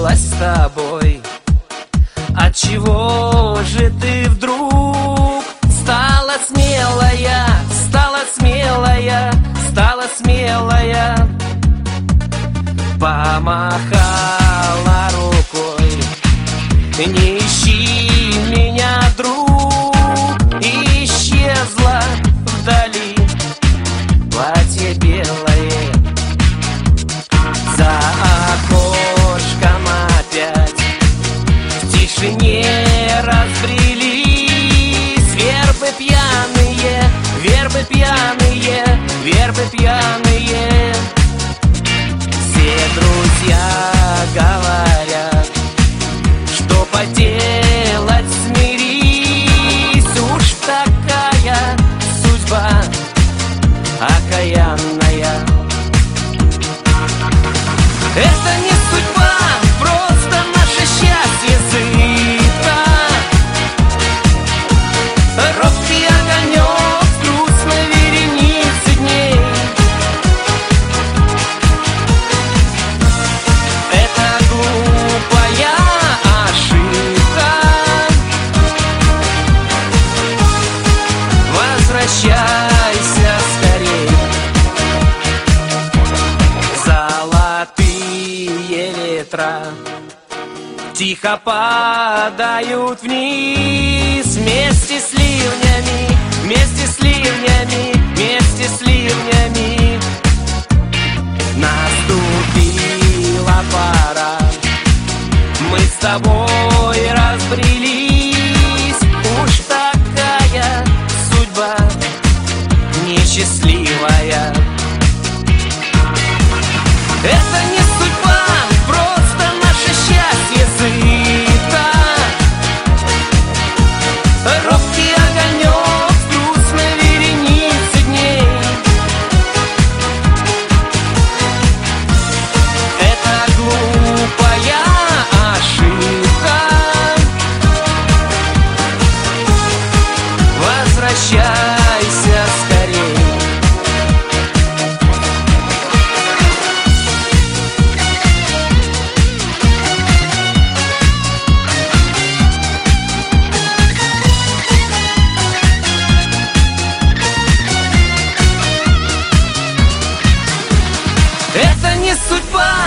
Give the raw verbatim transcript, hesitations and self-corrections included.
случилось с тобой? Отчего же ты вдруг стала смелая, стала смелая, стала смелая? Помахала рукой: не ищи меня, друг, и исчезла вдали. Платье белое за окошком опять в тишине разбрелись вербы пьяные, вербы пьяные, вербы пьяные. Все друзья говорят, что поделать, смирись, уж такая судьба окаянная. Это не судьба, просто наше счастье сыто. Робкий огонек в грустной веренице дней. Это глупая ошибка. Возвращайся скорей. Золотые ветра тихо падают вниз вместе с ливнями, вместе с ливнями, вместе с ливнями. Наступила пора, мы с тобой разбрелись. Уж такая судьба несчастливая. Это не судьба, просто наше счастье сыто. Робкий огонек в грустной веренице дней. Это глупая ошибка. Возвращайся скорей. Это не судьба,